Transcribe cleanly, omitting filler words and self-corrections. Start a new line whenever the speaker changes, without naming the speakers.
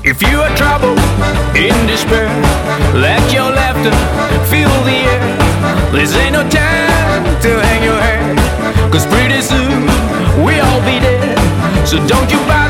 If you are troubled, in despair, let your laughter fill the air. This ain't no time to hang your head, 'cause pretty soon we all be dead. So don't you buy